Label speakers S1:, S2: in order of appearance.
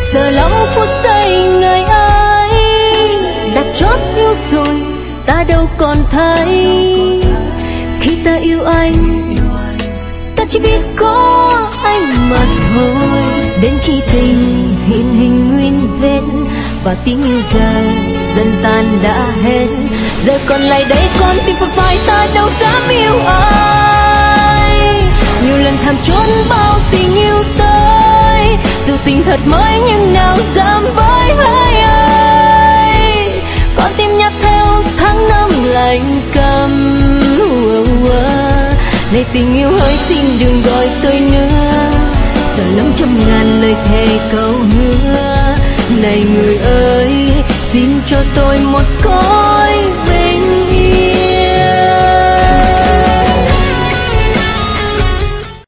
S1: Sợ lắm phút giây ngày ấy đã chót yêu rồi, ta đâu còn thấy. Khi ta yêu anh, ta chỉ biết có anh mà thôi. Đến khi tình hiện hình nguyên vết và tiếng yêu dần tan đã hết, giờ còn lại đây con tim phật phai, ta đâu dám yêu ai. Nhiều lần thầm trốn bao tình yêu tới, dù tình thật mới nhưng nào dám với hơi ai. Con tim nhắc theo tháng năm lạnh câm. Này tình yêu hỡi xin đừng gọi tôi nữa, sợ lắm trăm ngàn lời thề câu hứa. Này người ơi, xin cho tôi một con